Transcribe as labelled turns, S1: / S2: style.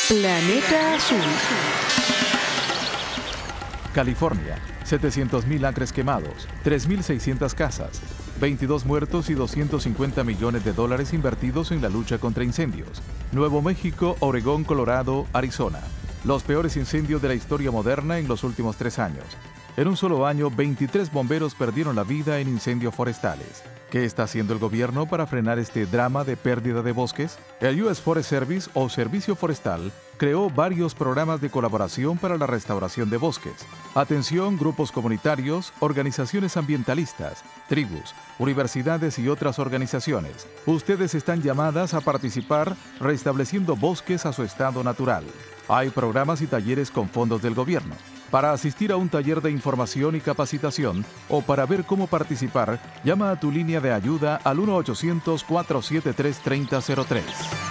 S1: Planeta Azul.
S2: California, 700.000 acres quemados, 3.600 casas, 22 muertos y $250 millones invertidos en la lucha contra incendios. Nuevo México, Oregón, Colorado, Arizona. Los peores incendios de la historia moderna en los últimos 3 años. En un solo año, 23 bomberos perdieron la vida en incendios forestales. ¿Qué está haciendo el gobierno para frenar este drama de pérdida de bosques? El US Forest Service o Servicio Forestal creó varios programas de colaboración para la restauración de bosques. Atención, grupos comunitarios, organizaciones ambientalistas, tribus, universidades y otras organizaciones. Ustedes están llamadas a participar restableciendo bosques a su estado natural. Hay programas y talleres con fondos del gobierno. Para asistir a un taller de información y capacitación o para ver cómo participar, llama a tu línea de ayuda al 1-800-473-3003.